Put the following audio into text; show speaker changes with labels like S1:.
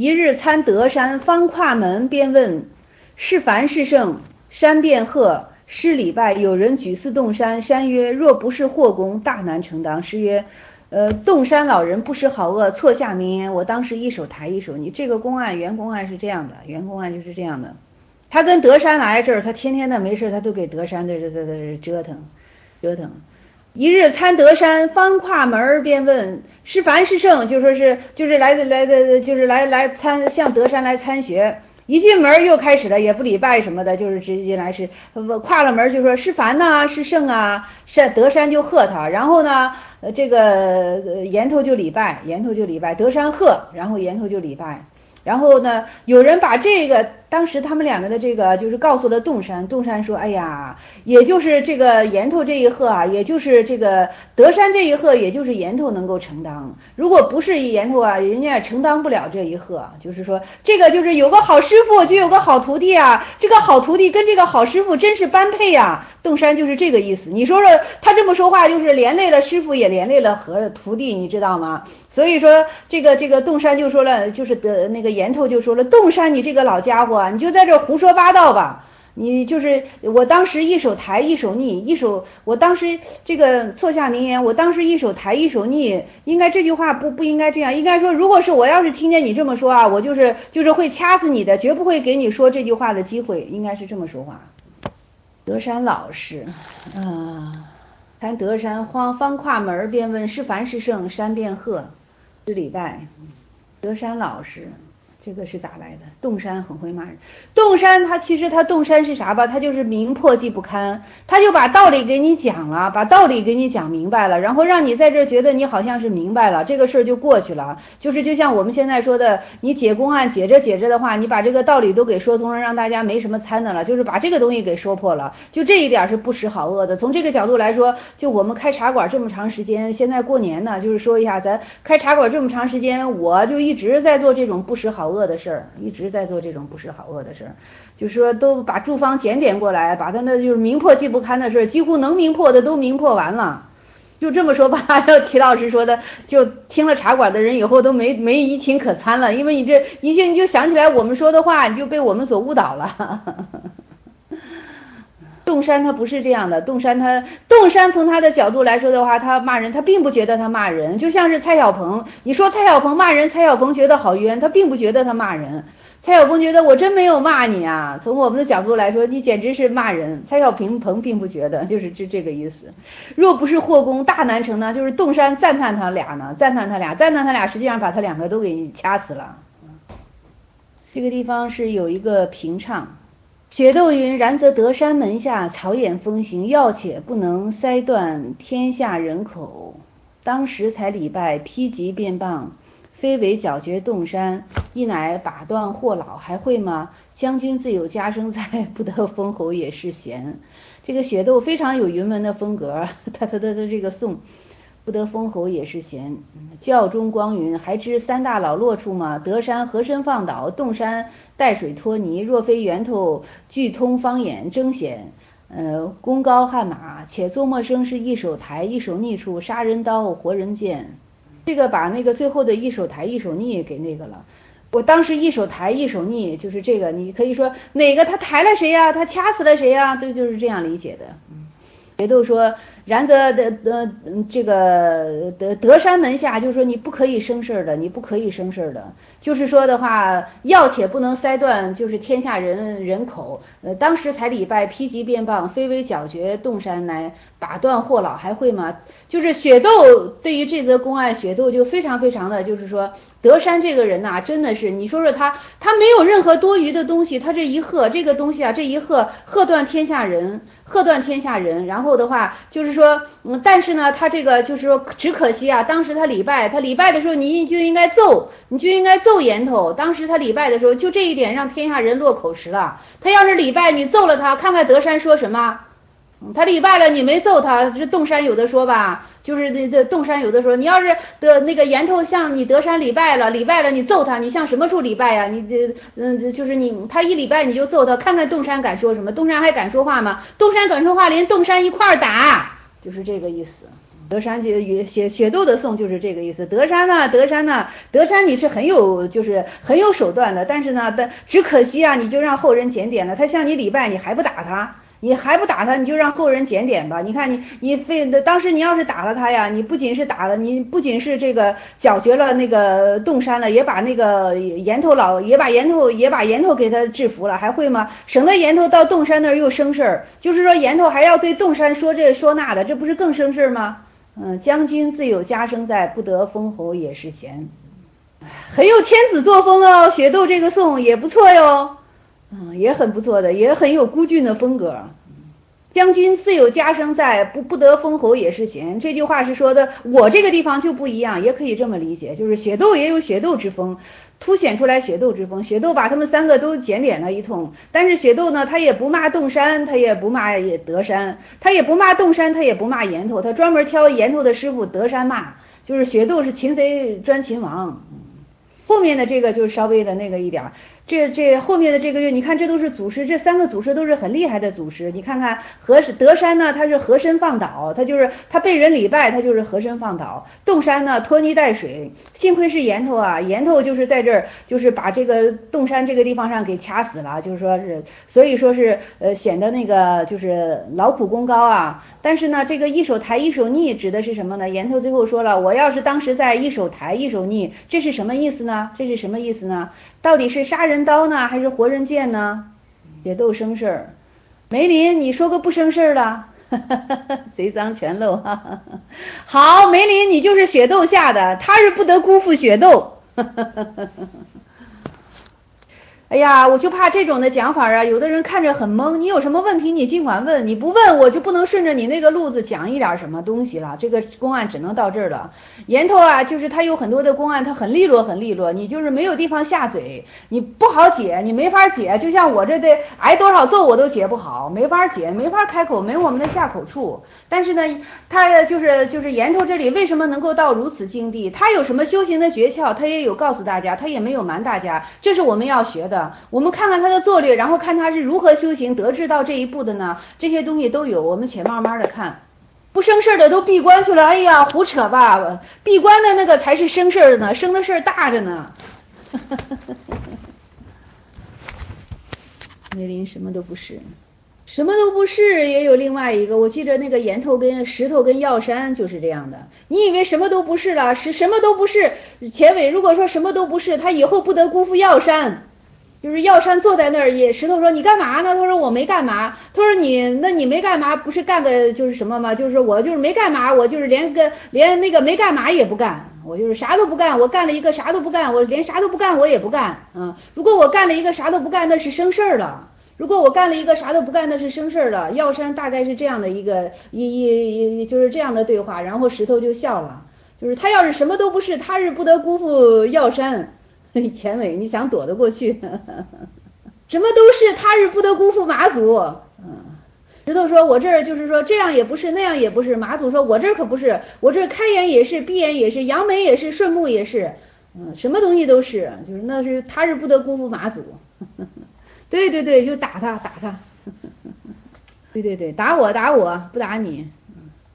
S1: 一日参德山，方跨门，便问是凡是圣？山便喝，施礼拜。有人举四洞山，山曰：若不是祸功，大难成当。诗曰：洞山老人不识好恶，错下名言。我当时一手抬一手逆。这个公案原公案是这样的，原公案就是这样的。他跟德山来这儿，他天天的没事他都给德山的折腾。一日参德山，方跨门，便问是凡是圣？就说是就是来参向德山来参学。一进门又开始了，也不礼拜什么的，就是直接进来是跨了门就说是凡呐，是圣啊，德山就喝他，然后呢这个岩头就礼拜，德山喝，然后岩头就礼拜。然后呢有人把这个当时他们两个的这个就是告诉了洞山，洞山说哎呀，也就是这个岩头这一喝啊，也就是这个德山这一喝，也就是岩头能够承当，如果不是岩头啊，人家也承当不了这一喝。就是说这个就是有个好师傅就有个好徒弟啊，这个好徒弟跟这个好师傅真是般配啊。洞山就是这个意思，你说说他这么说话就是连累了师傅也连累了和徒弟，你知道吗？所以说这个洞山就说了，就是那个岩头就说了，洞山你这个老家伙啊，你就在这胡说八道吧，你就是我当时一手抬一手逆，我当时这个错下名言，我当时一手抬一手逆，应该这句话不应该这样，应该说如果是我要是听见你这么说啊，我就是会掐死你的，绝不会给你说这句话的机会，应该是这么说话。德山老师参德山，方跨门，便问是凡是圣？山便喝，施礼拜。德山老师这个是咋来的？洞山很会骂人。洞山其实洞山是啥吧？他就是名破既不堪，他就把道理给你讲了，把道理给你讲明白了，然后让你在这觉得你好像是明白了，这个事儿就过去了。就像我们现在说的，你解公案解着的话，你把这个道理都给说通了，让大家没什么参的了，就是把这个东西给说破了。就这一点是不识好恶的。从这个角度来说，就我们开茶馆这么长时间，现在过年呢，就是说一下咱开茶馆这么长时间，我就一直在做这种不识好恶的事儿，就是说都把诸方检点过来，把他那就是名破既不堪的事，几乎能名破的都名破完了。就这么说吧，要齐老师说的，就听了茶馆的人以后都没移情可参了，因为你这一进你就想起来我们说的话，你就被我们所误导了。洞山他不是这样的，洞山从他的角度来说的话，他骂人，他并不觉得他骂人，就像是蔡小鹏，你说蔡小鹏骂人，蔡小鹏觉得好冤，他并不觉得他骂人。蔡小鹏觉得我真没有骂你啊，从我们的角度来说，你简直是骂人。蔡小鹏并不觉得，就是这个意思。若不是祸功，大难成呢，就是洞山赞叹他俩，实际上把他两个都给掐死了。这个地方是有一个平唱。雪窦云：然则德山门下草偃风行，要且不能塞断天下人口。当时才礼拜，披棘便谤，非为剿绝洞山，一乃把断祸老，还会吗？将军自有家生在，不得封侯也是贤。这个雪窦非常有云门的风格，他这个颂不得封侯也是贤。教中光云：还知三大老落处吗？德山河深放倒，洞山带水拖泥。若非源头俱通方眼争显，功高汗马，且作陌生是一手抬一手逆处，杀人刀活人剑。这个把那个最后的一手抬一手逆给那个了。我当时一手抬一手逆，就是这个，你可以说哪个他抬了谁呀，他掐死了谁呀，就是这样理解的。别都说然则这个德山门下，就是说你不可以生事的，就是说的话，要且不能塞断，就是天下人口。当时才礼拜，披棘便谤，非为剿绝洞山，乃把断祸老，还会吗？就是雪窦对于这则公案，雪窦就非常的，就是说德山这个人呐，真的是你说说他没有任何多余的东西，他这一喝这个东西啊，这一喝断天下人，然后的话就是说但是呢他这个就是说只可惜啊，当时他礼拜的时候你就应该奏岩头，当时他礼拜的时候就这一点让天下人落口实了。他要是礼拜你奏了他，看看德山说什么。他礼拜了你没揍他，这洞山有的说吧，就是那洞山有的说，你要是的那个岩头向你德山礼拜了你揍他，你向什么处礼拜呀？你就是他一礼拜你就揍他，看看洞山敢说什么？洞山还敢说话吗？洞山敢说话，连洞山一块打，就是这个意思。 德山雪窦的颂就是这个意思。德山呐，德山呐，德山你是很有手段的，但是呢，只可惜啊，你就让后人检点了。他向你礼拜，你还不打他。你还不打他，你就让后人检点吧。你看当时你要是打了他呀，你不仅是这个剿绝了那个洞山了，也把那个岩头给他制服了，还会吗？省得岩头到洞山那儿又生事儿，就是说岩头还要对洞山说这说那的，这不是更生事吗？将军自有家生在，不得封侯也是贤。很有天子作风哦，雪窦这个颂也不错哟。也很不错的，也很有孤俊的风格。将军自有家生在，不得封侯也是贤。这句话是说的，我这个地方就不一样，也可以这么理解，就是雪窦也有雪窦之风，凸显出来雪窦之风。雪窦把他们三个都检点了一通，但是雪窦呢，他也不骂洞山，他也不骂德山，他也不骂洞山，他也不骂岩头，他专门挑岩头的师傅德山骂，就是雪窦是擒贼专擒王。后面的这个就是稍微的那个一点，这后面的这个月，你看这都是祖师，这三个祖师都是很厉害的祖师。你看看德山呢，他是和珅放倒，他被人礼拜，他就是和珅放倒。洞山呢，拖泥带水，幸亏是岩头啊，岩头就是在这儿，就是把这个洞山这个地方上给掐死了，就是说是，所以说是显得那个就是劳苦功高啊。但是呢，这个一手抬一手逆指的是什么呢？岩头最后说了，我要是当时在一手抬一手逆，这是什么意思呢？这是什么意思呢？到底是杀人刀呢，还是活人剑呢？也都生事儿。梅林，你说个不生事儿的，贼赃全漏哈。好，梅林，你就是雪窦下的，他是不得辜负雪窦。哎呀，我就怕这种的讲法啊，有的人看着很懵，你有什么问题你尽管问，你不问我就不能顺着你那个路子讲一点什么东西了，这个公案只能到这儿了。岩头啊，就是他有很多的公案，他很利落很利落，你就是没有地方下嘴，你不好解，你没法解，就像我这得挨多少揍我都解不好，没法解，没法开口，没我们的下口处。但是呢，他就是岩头这里为什么能够到如此境地，他有什么修行的诀窍，他也有告诉大家，他也没有瞒大家，这是我们要学的。我们看看他的作略，然后看他是如何修行得志到这一步的呢？这些东西都有，我们且慢慢的看。不生事的都闭关去了，哎呀，胡扯吧！闭关的那个才是生事的呢，生的事大着呢。梅林什么都不是，什么都不是，也有另外一个。我记着那个岩头跟石头跟药山就是这样的。你以为什么都不是了？什么都不是。钱伟如果说什么都不是，他以后不得辜负药山。就是药山坐在那儿，也石头说你干嘛呢？他说我没干嘛。他说你没干嘛，不是干个就是什么吗？就是我就是没干嘛，我就是连那个没干嘛也不干，我就是啥都不干。我干了一个啥都不干，我连啥都不干我也不干。如果我干了一个啥都不干，那是生事儿了。如果我干了一个啥都不干，那是生事儿了。药山大概是这样的一个就是这样的对话，然后石头就笑了，就是他要是什么都不是，他是不得辜负药山。钱伟，你想躲得过去？什么都是，他是不得辜负马祖。石头说：“我这儿就是说这样也不是，那样也不是。”马祖说：“我这儿可不是，我这儿开眼也是，闭眼也是，扬眉也是，顺目也是，什么东西都是，就是那是他是不得辜负马祖。”对对对，就打他。对对对，打我不打你。